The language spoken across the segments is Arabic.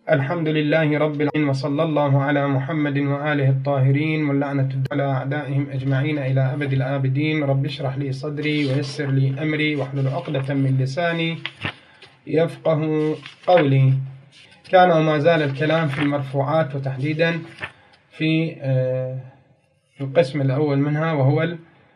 الحمد لله رب العالمين، وصلى الله على محمد وآله الطاهرين، واللعنة على أعدائهم أجمعين إلى أبد الآبدين. رب اشرح لي صدري ويسر لي أمري واحلل عقدة من لساني يفقه قولي. كان وما زال الكلام في المرفوعات، وتحديدا في القسم الأول منها، وهو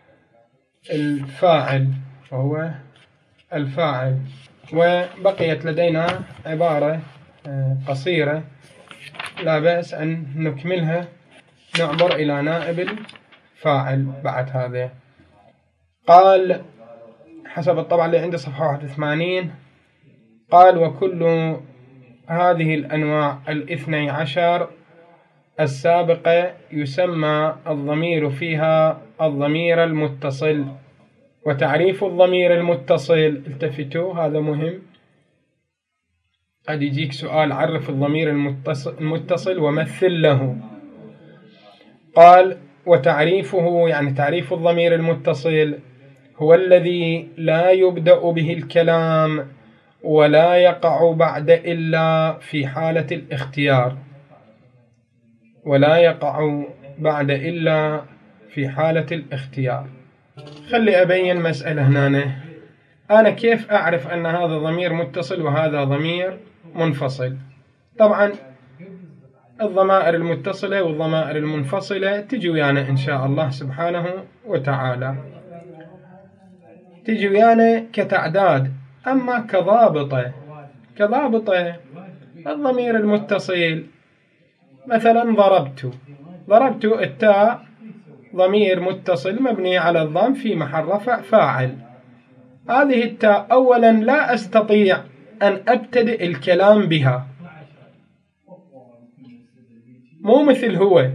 الفاعل. وبقيت لدينا عبارة قصيرة لا بأس أن نكملها، نعبر إلى نائب الفاعل بعد هذا. قال حسب الطبعة اللي عندي صفحة 81، قال: وكل هذه الأنواع 12 السابقة يسمى الضمير فيها الضمير المتصل. وتعريف الضمير المتصل، التفتوا هذا مهم، قد يجيك سؤال: عرف الضمير المتصل ومثل له. قال: وتعريفه، يعني تعريف الضمير المتصل، هو الذي لا يبدأ به الكلام ولا يقع بعد إلا في حالة الاختيار. ولا يقع بعد إلا في حالة الاختيار. خلي أبين مسألة هنا. أنا كيف أعرف أن هذا ضمير متصل وهذا ضمير منفصل؟ طبعا الضمائر المتصلة والضمائر المنفصلة تجي ويانا إن شاء الله سبحانه وتعالى، تجي ويانا كتعداد. أما كضابطة الضمير المتصل، مثلا ضربت التاء ضمير متصل مبني على الضم في محل رفع فاعل. هذه التاء أولا لا أستطيع أن أبتدئ الكلام بها، مو مثل هو،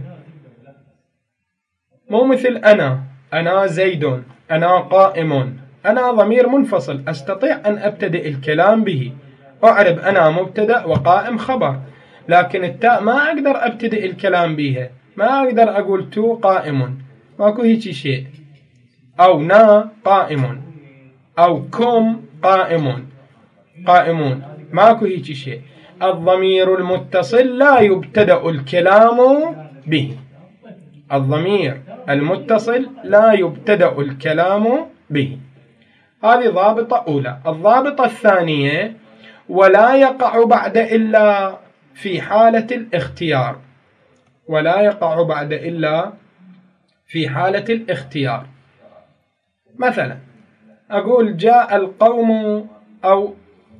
مو مثل أنا زيد، أنا قائم. أنا ضمير منفصل أستطيع أن أبتدئ الكلام به، أعرب أنا مبتدأ وقائم خبر. لكن التاء ما أقدر أبتدئ الكلام بها، ما أقدر أقول تو قائم، ماكو هيجي شيء، أو نا قائم، أو كم قائمون، ماكو هيجي شيء. الضمير المتصل لا يبتدأ الكلام به. الضمير المتصل لا يبتدأ الكلام به. هذه ضابطة أولى. الضابطة الثانية: ولا يقع بعد إلا في حالة الاختيار. ولا يقع بعد إلا في حالة الاختيار. مثلا أقول جاء القوم، أو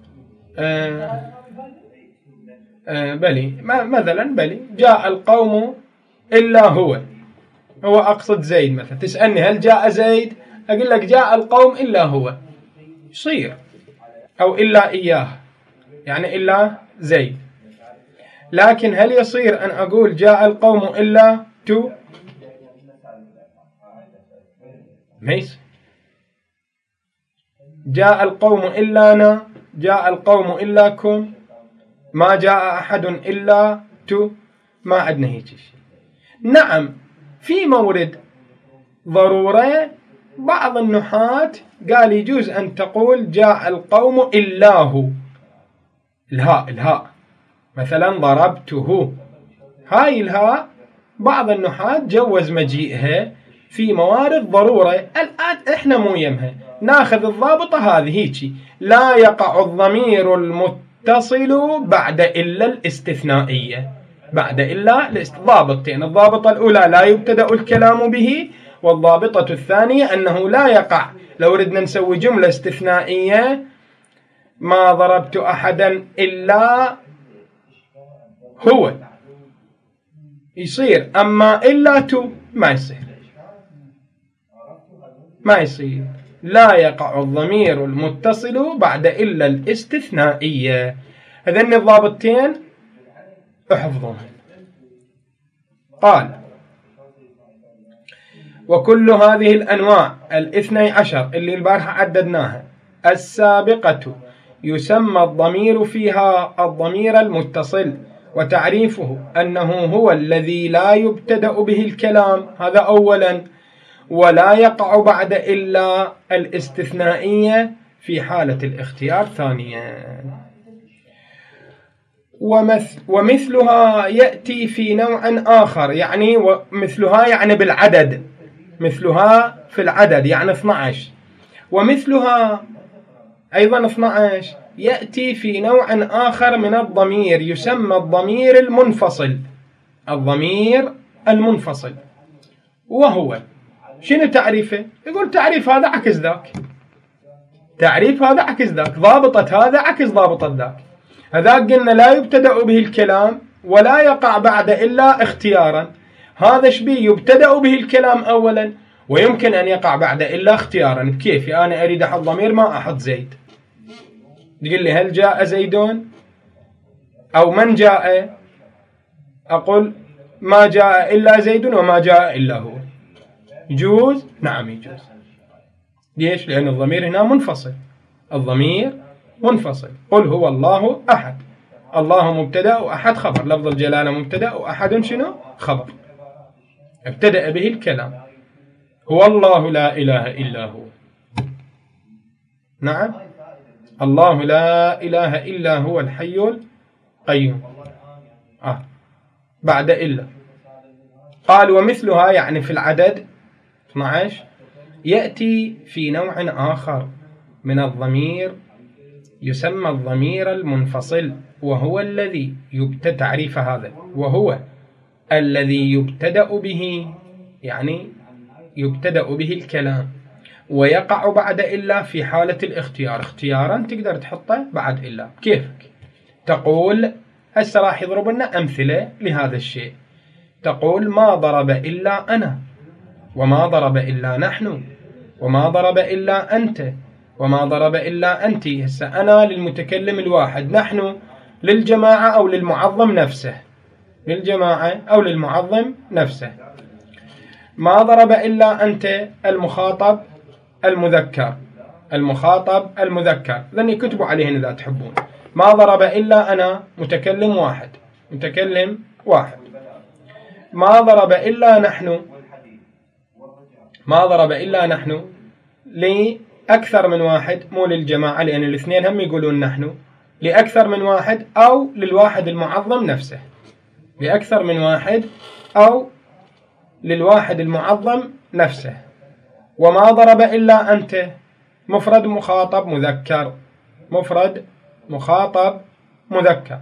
بلي جاء القوم إلا هو أقصد زيد. مثلا تسألني هل جاء زيد، أقول لك جاء القوم إلا هو، يصير، أو إلا إياه، يعني إلا زيد. لكن هل يصير أن أقول جاء القوم إلا تو؟ ما يصير. جاء القوم إلا أنا، جاء القوم إلا كم، ما جاء أحد إلا تو، ما عندنا هيك شيء. نعم، في مورد ضرورة بعض النحاة قال يجوز أن تقول جاء القوم إلا هو، الهاء مثلا ضربته، هاي الهاء بعض النحاة جوز مجيئها في موارد ضرورة. الآن إحنا مو يمها، ناخذ الضابطة هذه هيك: لا يقع الضمير المتصل بعد إلا الاستثنائية. بعد إلا ضابطتين: الضابطة الأولى لا يبتدأ الكلام به، والضابطة الثانية أنه لا يقع. لو ردنا نسوي جملة استثنائية: ما ضربت أحدا إلا هو، يصير. أما إلا تو ما يصير. لا يقع الضمير المتصل بعد إلا الاستثنائية. هذين الضابطتين احفظوهم. قال: وكل هذه الأنواع 12 اللي البارحة عددناها السابقة يسمى الضمير فيها الضمير المتصل. وتعريفه أنه هو الذي لا يبتدأ به الكلام، هذا أولا، ولا يقع بعد إلا الاستثنائية في حالة الاختيار ثانيا. ومثلها يأتي في نوع آخر، يعني مثلها يعني بالعدد، مثلها في العدد يعني 12. ومثلها أيضا 12 يأتي في نوع آخر من الضمير يسمى الضمير المنفصل. الضمير المنفصل وهو شنو تعريفه؟ يقول تعريف هذا عكس ذاك، تعريف هذا عكس ذاك، ضابطة هذا عكس ضابطة ذاك. هذاك قلنا لا يبتدأ به الكلام ولا يقع بعد إلا اختيارا، هذا شبيه يبتدأ به الكلام أولا ويمكن أن يقع بعد إلا اختيارا. بكيف؟ أنا أريد أحط ضمير ما أحط زيد، تقول لي هل جاء زيدون أو من جاء؟ أقول ما جاء إلا زيد وما جاء إلا هو. يجوز؟ نعم يجوز. ليش؟ لأن الضمير هنا منفصل، الضمير منفصل. قل هو الله أحد، الله مبتدأ وأحد خبر، لفظ الجلالة مبتدأ وأحد شنو؟ خبر، ابتدأ به الكلام. هو الله لا إله إلا هو، نعم، الله لا إله إلا هو الحي القيوم. بعد إلا. قال ومثلها يعني في العدد 12 يأتي في نوع آخر من الضمير يسمى الضمير المنفصل، وهو الذي تعريف هذا، وهو الذي يبتدأ به، يعني يبتدأ به الكلام ويقع بعد إلا في حالة الاختيار. اختيارا تقدر تحطه بعد إلا كيفك. تقول هسه راح يضرب لنا أمثلة لهذا الشيء. تقول ما ضرب إلا أنا، وما ضرب إلا نحن، وما ضرب إلا أنت، وما ضرب إلا أنت. هسه أنا للمتكلم الواحد، نحن للجماعة أو للمعظم نفسه، للجماعة أو للمعظم نفسه. ما ضرب إلا أنت المخاطب المذكر، المخاطب المذكر، ذني كتبوا عليهن إذا تحبون. ما ضرب إلا أنا متكلم واحد، متكلم واحد. ما ضرب إلا نحن، ما ضرب إلا نحن لأكثر من واحد، مو للجماعة لأن الاثنين هم يقولون نحن، لأكثر من واحد أو للواحد المعظم نفسه، لأكثر من واحد أو للواحد المعظم نفسه. وما ضرب إلا أنت مفرد مخاطب مذكر، مفرد مخاطب مذكر.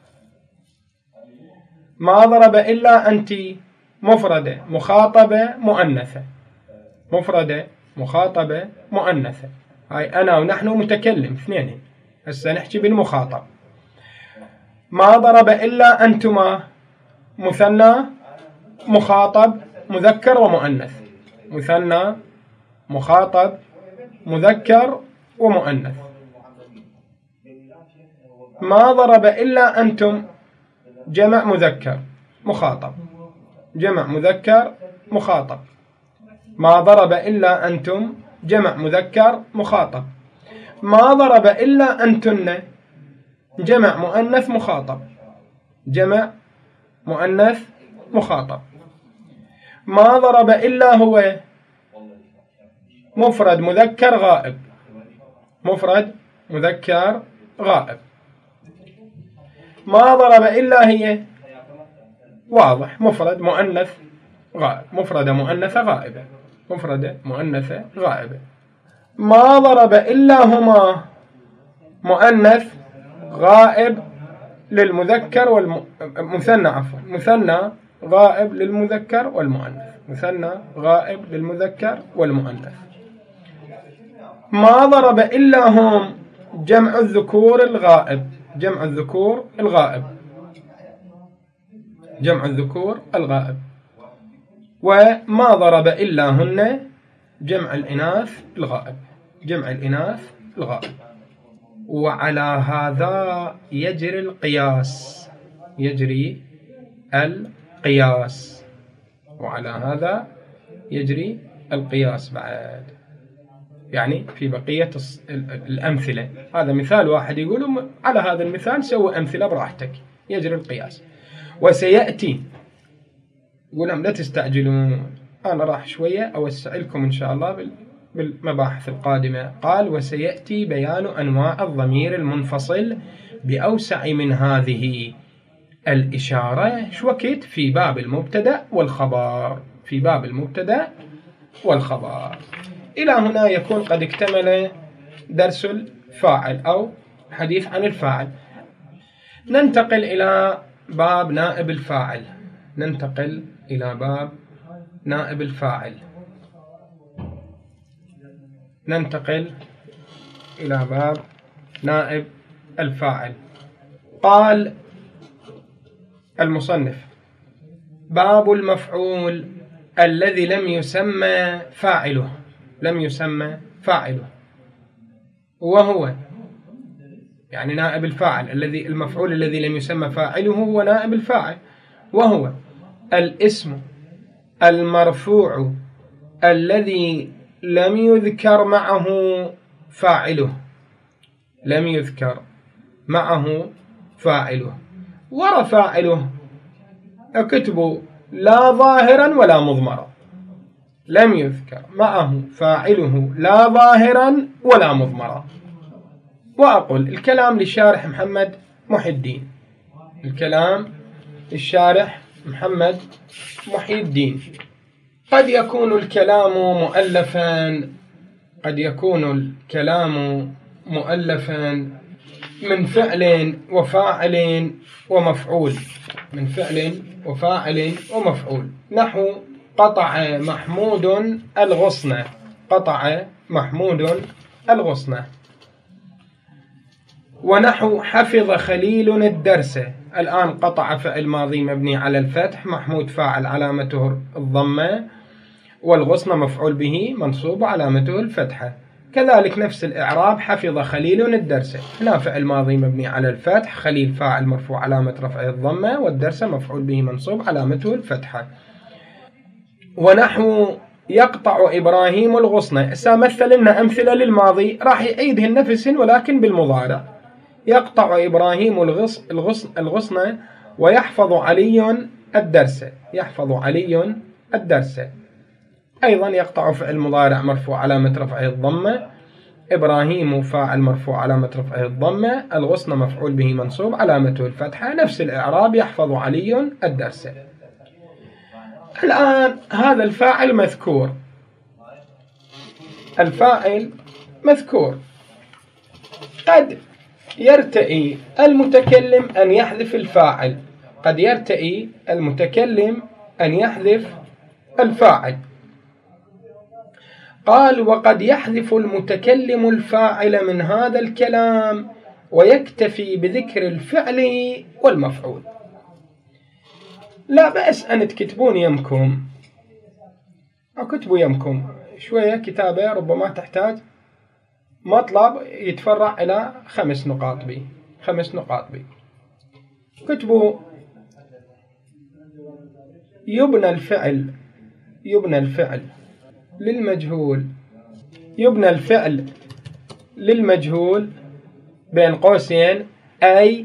ما ضرب إلا أنت مفردة مخاطبة مؤنثة، مفردة مخاطبة مؤنثة. هاي أنا ونحن متكلم اثنين، هسه نحكي بالمخاطب. ما ضرب إلا أنتما مثنى مخاطب مذكر ومؤنث، مثنى مخاطب مذكر ومؤنث. ما ضرب إلا أنتم جمع مذكر مخاطب، جمع مذكر مخاطب. ما ضرب إلا أنتم جمع مذكر مخاطب. ما ضرب إلا أنتن جمع مؤنث مخاطب، جمع مؤنث مخاطب. ما ضرب إلا هو مفرد مذكر غائب، مفرد مذكر غائب. ما ضرب إلا هي واضح، مفرد مؤنث غائب، مفردة مؤنثة غائبة، مفردة مؤنثة غائبة. ما ضرب إلا هما مؤنث غائب للمذكر مثنى عفوا، مثنى غائب للمذكر والمؤنث، مثنى غائب للمذكر والمؤنث. ما ضرب إلا هم جمع الذكور الغائب، جمع الذكور الغائب، جمع الذكور الغائب. وما ضرب إلا هن جمع الإناث الغائب، جمع الإناث الغائب. وعلى هذا يجري القياس، يجري القياس، وعلى هذا يجري القياس بعد، يعني في بقية الأمثلة. هذا مثال واحد يقول على هذا المثال سوي أمثلة براحتك، يجري القياس. وسيأتي، يقول لهم لا تستعجلون، أنا راح شوية أوسع لكم إن شاء الله بالمباحث القادمة. قال: وسيأتي بيان أنواع الضمير المنفصل بأوسع من هذه الإشارة شو وقت؟ في باب المبتدأ والخبر. في باب المبتدأ والخبر. إلى هنا يكون قد اكتمل درس الفاعل أو حديث عن الفاعل. ننتقل إلى باب نائب الفاعل. ننتقل إلى باب نائب الفاعل. ننتقل إلى باب نائب الفاعل. قال المصنف: باب المفعول الذي لم يسمى فاعله. لم يسمى فاعله، وهو يعني نائب الفاعل الذي المفعول الذي لم يسمى فاعله هو نائب الفاعل، وهو الاسم المرفوع الذي لم يذكر معه فاعله. لم يذكر معه فاعله. ورفاعله اكتبوا لا ظاهرا ولا مضمرا. لم يذكر معه فاعله لا ظاهرا ولا مضمرا. وأقول الكلام للشارح محمد محي الدين. الكلام للشارح محمد محي الدين. قد يكون الكلام مؤلفا، قد يكون الكلام مؤلفا من فعل وفاعل ومفعول. من فعل وفاعل ومفعول. نحو: قطع محمود الغصن. قطع محمود الغصن. ونحو: حفظ خليل الدرس. الآن قطع فعل ماضي مبني على الفتح، محمود فاعل علامته الضمة، والغصن مفعول به منصوب علامته الفتحة. كذلك نفس الإعراب: حفظ خليل الدرس. هنا فعل ماضي مبني على الفتح، خليل فاعل مرفوع علامة رفعه الضمة، والدرس مفعول به منصوب علامته الفتحة. ونحو: يقطع إبراهيم الغصن. هسه مثل لنا أمثلة للماضي راح يعيدهن نفسهن ولكن بالمضارع. يقطع إبراهيم الغصن ويحفظ علي الدرس. يحفظ علي الدرس. أيضا يقطع فعل مضارع مرفوع علامة رفعه الضمة، إبراهيم فاعل مرفوع علامة رفعه الضمة، الغصن مفعول به منصوب علامته الفتحة. نفس الإعراب: يحفظ علي الدرس. الآن هذا الفاعل مذكور. الفاعل مذكور. قد يرتئي المتكلم أن يحذف الفاعل. قد يرتئي المتكلم أن يحذف الفاعل. قال: وقد يحذف المتكلم الفاعل من هذا الكلام ويكتفي بذكر الفعل والمفعول. لا بأس أن تكتبون يمكم، أو كتبوا يمكم شوية كتابة ربما تحتاج مطلب يتفرع إلى 5 نقاط بي. 5 نقاط بي. كتبوا: يبنى الفعل. يبنى الفعل للمجهول. يبنى الفعل للمجهول بين قوسين أي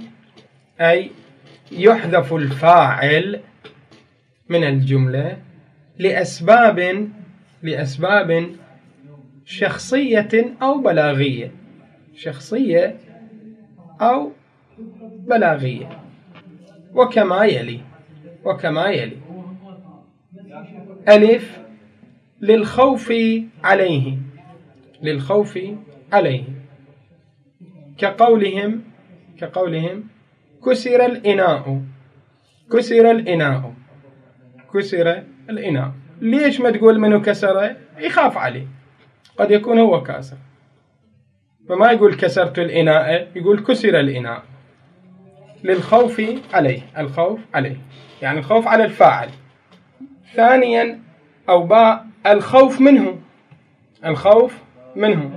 يحذف الفاعل من الجملة لأسباب شخصية أو بلاغية. شخصية أو بلاغية. وكما يلي: ألف: للخوف عليه. للخوف عليه. كقولهم كسر الإناء. كسر الإناء. كسر الإناء. ليش ما تقول منه كسره؟ يخاف عليه، قد يكون هو كاسر، فما يقول كسرت الإناء، يقول كسر الإناء. للخوف عليه. الخوف عليه يعني الخوف على الفاعل. ثانيا أو باء: الخوف منه. الخوف منه.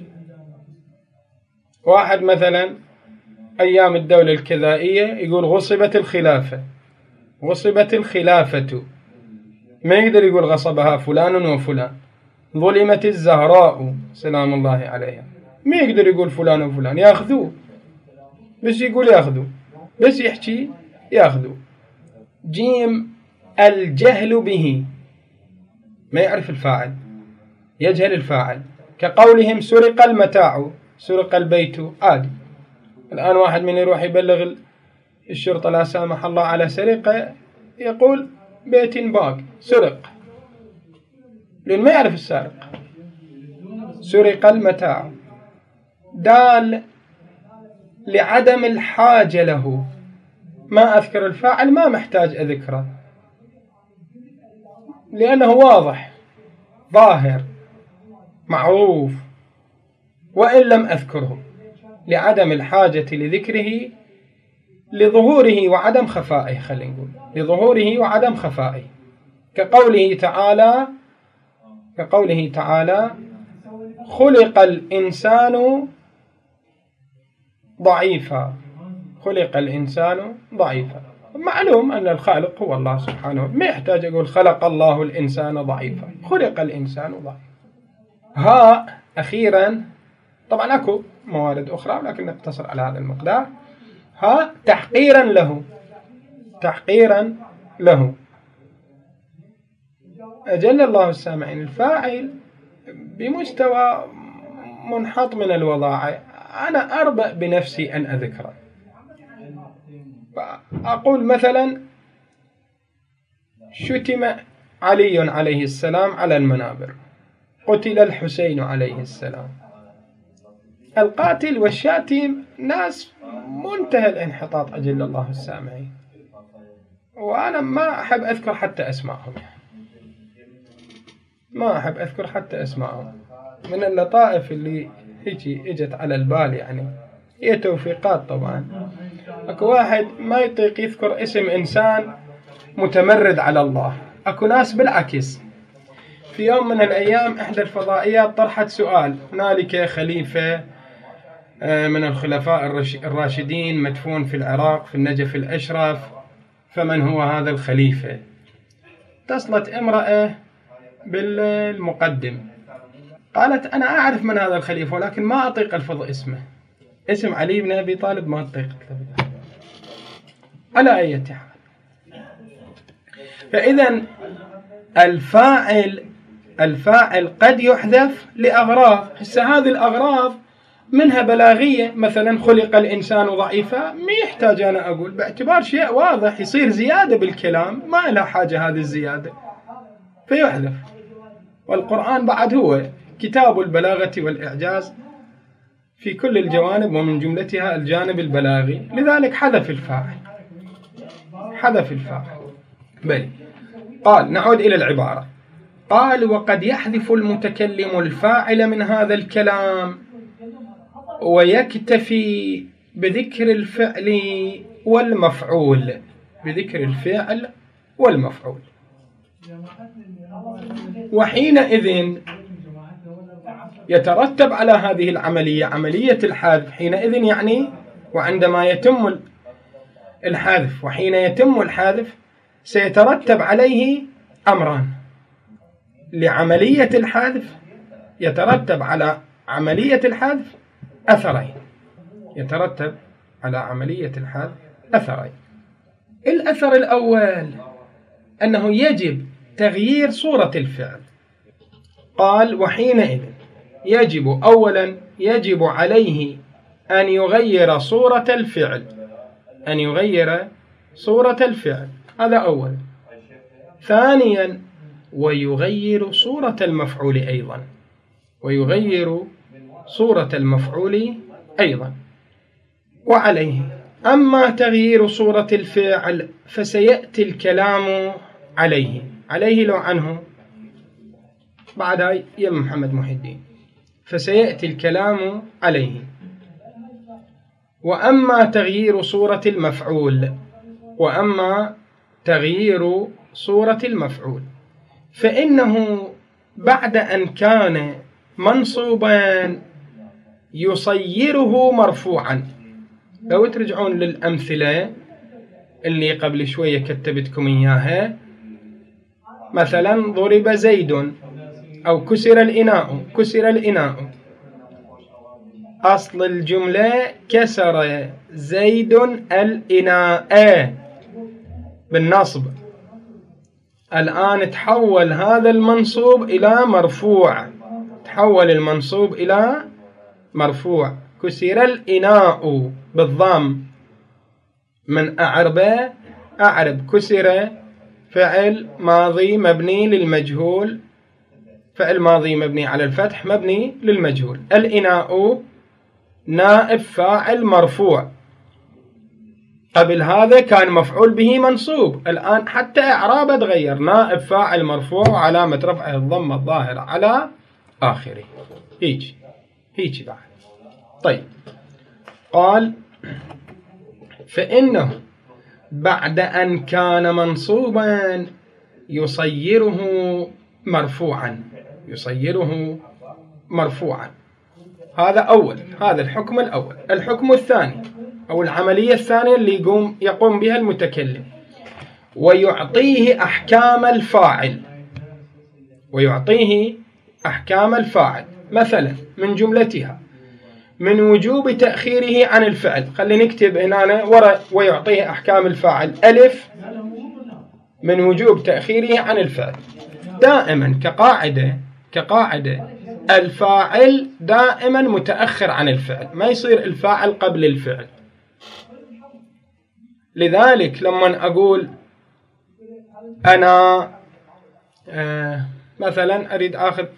واحد مثلا أيام الدولة الكذائية يقول غصبت الخلافة. غصبت الخلافة، ما يقدر يقول غصبها فلان وفلان. ظلمت الزهراء سلام الله عليها، ما يقدر يقول فلان وفلان، ياخذوه بس يقول ياخذوه، بس يحكي ياخذوه. جيم: الجهل به، ما يعرف الفاعل. يجهل الفاعل، كقولهم سرق المتاع، سرق البيت، عادي. الآن واحد من يروح يبلغ الشرطة لا سامح الله على سرقة، يقول بيت باق سرق، لأن ما يعرف السارق. سرق المتاع دال لعدم الحاجة له، ما أذكر الفاعل، ما محتاج أذكره لأنه واضح ظاهر معروف، وإن لم أذكره لعدم الحاجة لذكره لظهوره وعدم خفائه، خلينا نقول لظهوره وعدم خفائه، كقوله تعالى خلق الإنسان ضعيفا، خلق الإنسان ضعيفا، معلوم أن الخالق هو الله سبحانه، ما يحتاج أقول خلق الله الإنسان ضعيفا، خلق الإنسان ضعيفا. ها أخيرا، طبعا أكو موارد أخرى لكن نقتصر على هذا المقدار. ها تحقيرا له، أجل الله السامعين، الفاعل بمستوى منحط من الوضاعة، أنا أربأ بنفسي أن أذكره، أقول مثلا شتم علي عليه السلام على المنابر، قتل الحسين عليه السلام. القاتل والشاتم ناس منتهى الانحطاط أجل الله السامعين، وأنا ما أحب أذكر حتى أسمائهم، ما أحب أذكر حتى أسمائهم. من اللطائف اللي اجت على البال، يعني هي توفيقات طبعا. أكو واحد ما يطيق يذكر اسم إنسان متمرد على الله، أكو ناس بالعكس. في يوم من الأيام إحدى الفضائيات طرحت سؤال، هنالك خليفة من الخلفاء الراشدين مدفون في العراق في النجف الأشرف، فمن هو هذا الخليفة؟ اتصلت امرأة بالمقدم قالت أنا أعرف من هذا الخليفة ولكن ما أطيق ألفظ اسمه، اسم علي بن أبي طالب ما أطيق ألفظه. على أي حال، فإذا الفاعل قد يحذف لأغراض، هسه هذه الأغراض منها بلاغية، مثلا خلق الإنسان ضعيفا، ما يحتاج أنا أقول، باعتبار شيء واضح يصير زيادة بالكلام، ما لها حاجة هذه الزيادة فيحذف. والقرآن بعد هو كتاب البلاغة والإعجاز في كل الجوانب، ومن جملتها الجانب البلاغي، لذلك حذف الفاعل. بل قال، نعود إلى العبارة، قال وقد يحذف المتكلم الفاعل من هذا الكلام ويكتفي بذكر الفعل والمفعول، وحينئذ يترتب على هذه العملية عملية الحذف. حينئذ يعني وعندما يتم الحذف، وحين يتم الحذف سيترتب عليه أمران. لعملية الحذف يترتب على عملية الحذف أثرين، الأثر الأول أنه يجب تغيير صورة الفعل. قال وحينئذ يجب عليه أن يغير صورة الفعل، هذا أولا. ثانيا ويغير صورة المفعول أيضا، وعليه. أما تغيير صورة الفعل فسيأتي الكلام عليه لو عنه بعدها يا محمد محي الدين، فسيأتي الكلام عليه. وأما تغيير صورة المفعول فإنه بعد أن كان منصوبا يصيره مرفوعا. لو ترجعون للأمثلة اللي قبل شوية كتبتكم إياها، مثلا ضرب زيد أو كسر الإناء، أصل الجملة كسر زيد الإناء بالنصب. الآن تحول هذا المنصوب إلى مرفوع حول المنصوب إلى مرفوع. كسر الإناء بالضم من أعرب كسر فعل ماضي مبني للمجهول، فعل ماضي مبني على الفتح مبني للمجهول. الإناء نائب فاعل مرفوع، قبل هذا كان مفعول به منصوب، الآن حتى إعرابه تغير، نائب فاعل مرفوع وعلامة رفعه الضمة الظاهرة على آخره. هيك بعد. طيب، قال فإنه بعد أن كان منصوبا يصيره مرفوعا. هذا الحكم الأول. الحكم الثاني أو العملية الثانية اللي يقوم بها المتكلم، ويعطيه أحكام الفاعل. مثلا من جملتها من وجوب تأخيره عن الفعل. خلينا نكتب هنا ويعطيه أحكام الفاعل. ألف، من وجوب تأخيره عن الفعل. دائما كقاعدة الفاعل دائما متأخر عن الفعل، ما يصير الفاعل قبل الفعل. لذلك لما أقول أنا مثلا أريد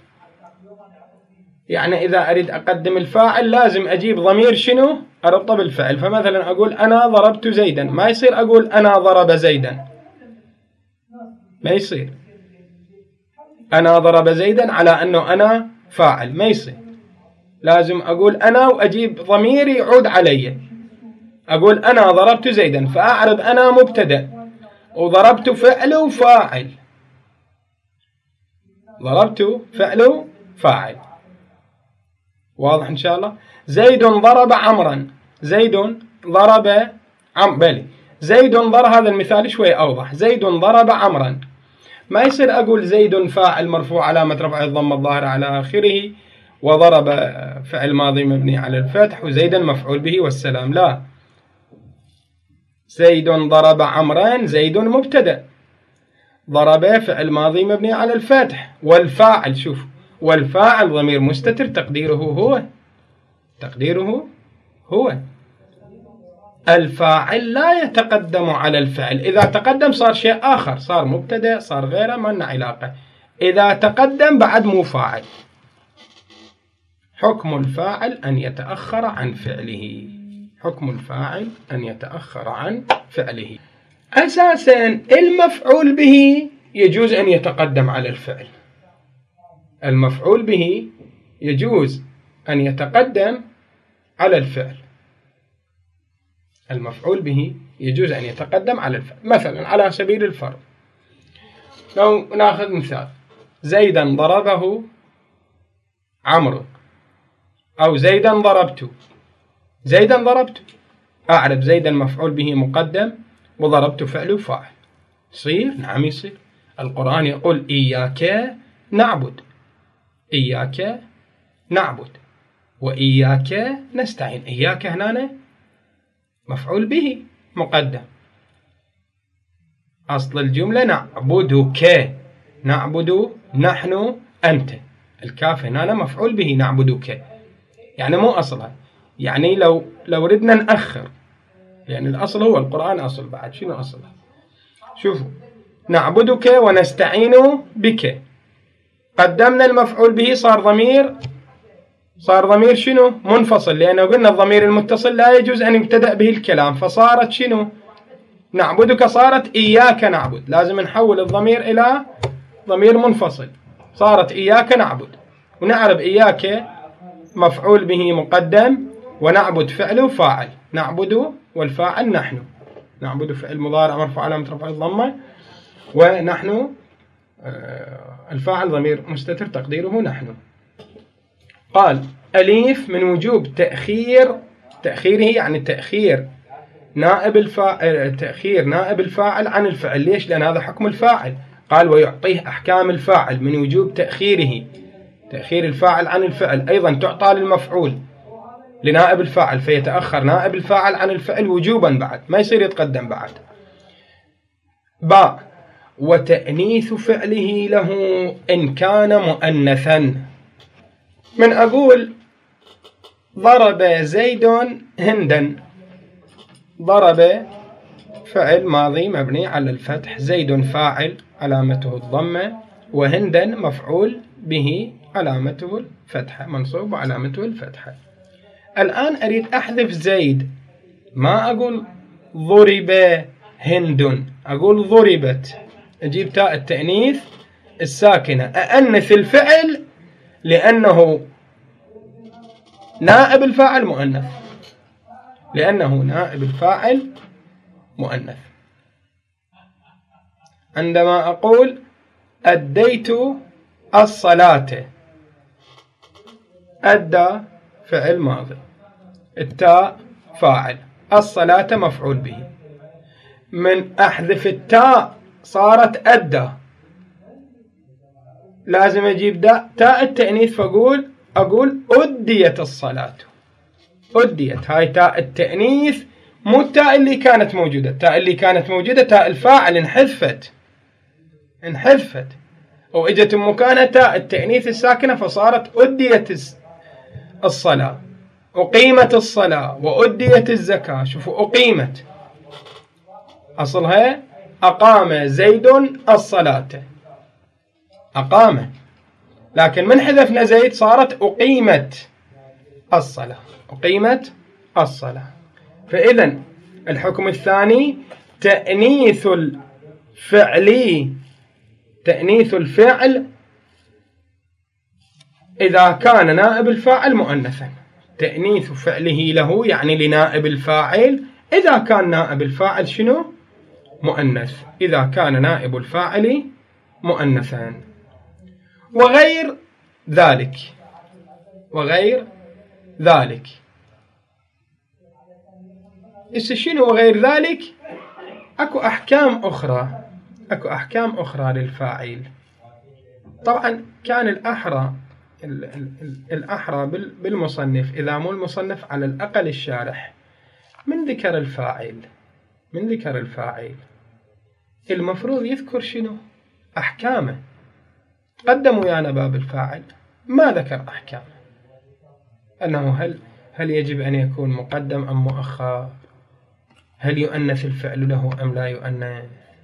إذا أريد أقدم الفاعل لازم أجيب ضمير شنو أربطه بالفعل. فمثلا أقول أنا ضربت زيدا، ما يصير أقول أنا ضرب زيدا، ما يصير أنا ضرب زيدا على أنه أنا فاعل، ما يصير. لازم أقول أنا وأجيب ضمير يعود علي. أقول أنا ضربت زيدا، فأعرب أنا مبتدأ وضربت فعل فاعل. واضح إن شاء الله. زيد ضرب عمرا، زيد ضرب هذا المثال شوي أوضح. زيد ضرب عمرا، ما يصير أقول زيد فاعل مرفوع علامة رفعه الضمة الظاهرة على آخره، وضرب فعل ماضي مبني على الفتح، وزيدا مفعول به والسلام. لا، زيد ضرب عمرا، زيد مبتدأ، ضرب فعل ماضي مبني على الفتح، والفاعل والفاعل ضمير مستتر تقديره هو. الفاعل لا يتقدم على الفعل، إذا تقدم صار شيء آخر، صار مبتدأ، صار غيره، ما لنا علاقة. إذا تقدم بعد مو فاعل. حكم الفاعل أن يتأخر عن فعله. أساسا المفعول به يجوز أن يتقدم على الفعل. مثلا على سبيل الفرض، لو ناخذ مثال زيدا ضربه عمرو، أو زيدا ضربت، أعرف زيدا مفعول به مقدم وضربت فعل فاعل. يصير؟ نعم يصير. القرآن يقول إياك نعبد وإياك نستعين. إياك هنا مفعول به مقدم، أصل الجملة نعبد نحن أنت. الكاف هنا مفعول به نعبدك، يعني مو أصلها. يعني لو ردنا نأخر، لأن الأصل هو القرآن أصل، بعد شنو أصلها؟ شوفوا، نعبدك ونستعين بك، قدمنا المفعول به، صار ضمير شنو؟ منفصل، لأنه قلنا الضمير المتصل لا يجوز أن يبتدأ به الكلام، فصارت شنو؟ نعبدك صارت إياك نعبد، لازم نحول الضمير إلى ضمير منفصل، صارت إياك نعبد. ونعرف إياك مفعول به مقدم، ونعبد فعل فاعل. نعبد والفاعل نحن. نعبد فعل مضارع مرفوع علامة رفعه الضمة، ونحن الفاعل ضمير مستتر تقديره نحن. قال أليف من وجوب تأخيره، يعني تأخير نائب الفاعل عن الفعل. ليش؟ لأن هذا حكم الفاعل. قال ويعطيه أحكام الفاعل من وجوب تأخير الفاعل عن الفعل. أيضا تعطى للمفعول لنائب الفاعل، فيتأخر نائب الفاعل عن الفعل وجوبا، بعد ما يصير يتقدم بعد. باء وتأنيث فعله له إن كان مؤنثا. من أقول ضرب زيد هندا، ضرب فعل ماضي مبني على الفتح، زيد فاعل علامته الضمة، وهندا مفعول به علامته الفتحة، منصوب وعلامته الفتحة. الآن أريد أحذف زيد، ما أقول ضرب هند، أقول ضربت، أجيب تاء التأنيث الساكنة، أأنث الفعل لأنه نائب الفاعل مؤنث، لأنه نائب الفاعل مؤنث. عندما أقول أديت الصلاة، أدى فعل ماضي، التاء فاعل، الصلاة مفعول به. من أحذف التاء صارت أدى، لازم أجيب تاء التأنيث، فأقول أديت الصلاة، أديت، هاي تاء التأنيث مو التاء اللي كانت موجودة، التاء اللي كانت موجودة تاء الفاعل انحذفت وإجت مكانها تاء التأنيث الساكنة، فصارت أديت الصلاة، أقيمت الصلاة، وأديت الزكاة. شوفوا أقيمت أصلها أقام زيد الصلاة، أقام، لكن من حذفنا زيد صارت أقيمت الصلاة، أقيمت الصلاة. فإذن الحكم الثاني تأنيث الفعل إذا كان نائب الفاعل مؤنثا، تأنيث فعله له يعني لنائب الفاعل إذا كان نائب الفاعل شنو؟ مؤنث، إذا كان نائب الفاعل مؤنثا. وغير ذلك شنو وغير ذلك؟ أكو أحكام أخرى للفاعل. طبعا كان الأحرى بالمصنف، إذا مو المصنف على الأقل الشارح، من ذكر الفاعل المفروض يذكر شنو؟ أحكامه. قدموا يا باب الفاعل، ما ذكر أحكامه، أنه هل يجب أن يكون مقدم أم مؤخر، هل يؤنث الفعل له أم لا يؤنث،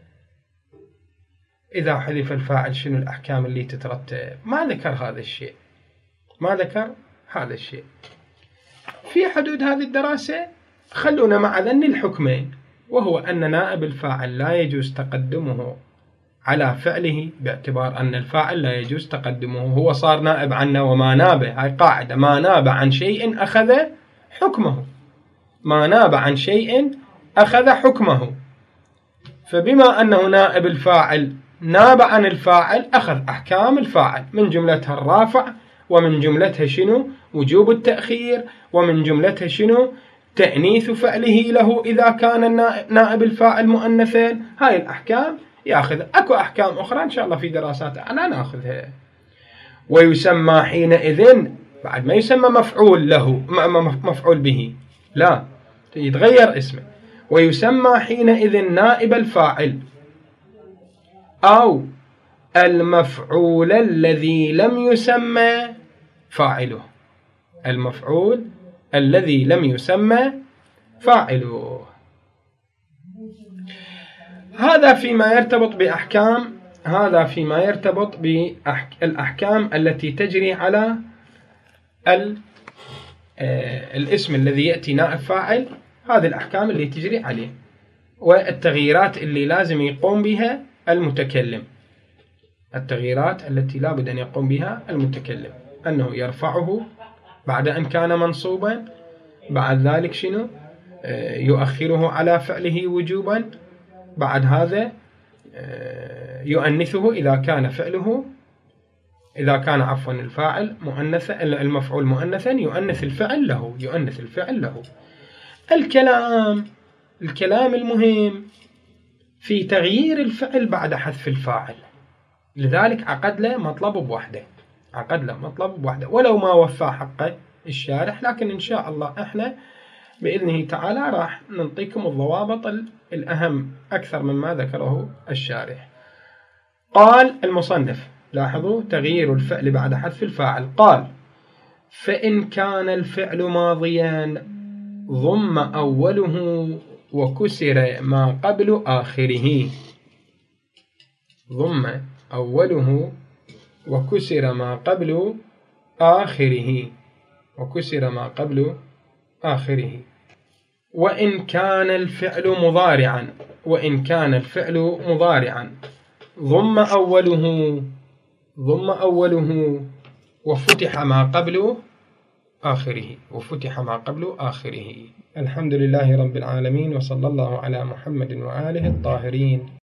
إذا حذف الفاعل شنو الأحكام اللي تترتب، ما ذكر هذا الشيء. في حدود هذه الدراسة خلونا مع ذن الحكمين، وهو أن نائب الفاعل لا يجوز تقدمه على فعله، باعتبار أن الفاعل لا يجوز تقدمه، هو صار نائب عنه، وما ناب، هاي قاعدة، ما ناب عن شيء أخذ حكمه، ما ناب عن شيء أخذ حكمه. فبما أنه نائب الفاعل ناب عن الفاعل أخذ أحكام الفاعل، من جملتها الرافع، ومن جملتها شنو؟ وجوب التأخير، ومن جملتها شنو؟ تأنيث فعله له إذا كان نائب الفاعل مؤنثين. هاي الأحكام يأخذ. أكو أحكام أخرى إن شاء الله في دراسات أنا نأخذها. ويسمى حينئذ، بعد ما يسمى مفعول له مفعول به، لا، يتغير اسمه، ويسمى حينئذ نائب الفاعل أو المفعول الذي لم يسمى فاعله، المفعول الذي لم يسمى فاعله. هذا فيما يرتبط بالأحكام التي تجري على الاسم الذي يأتي نائب فاعل، هذه الأحكام اللي تجري عليه، والتغييرات اللي لازم يقوم بها المتكلم، التغييرات التي لا بد أن يقوم بها المتكلم، أنه يرفعه بعد أن كان منصوبا، بعد ذلك شنو؟ يؤخره على فعله وجوبا، بعد هذا يؤنثه إذا كان الفاعل مؤنثا، المفعول مؤنثا، يؤنث الفعل له. الكلام المهم في تغيير الفعل بعد حذف الفاعل، لذلك عقد له مطلب بوحده، ولو ما وفى حقه الشارح، لكن إن شاء الله إحنا بإذنه تعالى راح نعطيكم الضوابط الأهم أكثر مما ذكره الشارح. قال المصنف، لاحظوا تغيير الفعل بعد حذف الفاعل، قال فإن كان الفعل ماضيا ضم أوله وكسر ما قبل آخره. ضم أوله وكسر ما قبل آخره. وكسر ما قبل آخره. وإن كان الفعل مضارعا. وإن كان الفعل مضارعا ضم أوله وفتح ما قبل آخره. وفتح ما قبل آخره. الحمد لله رب العالمين، وصلى الله على محمد وآله الطاهرين.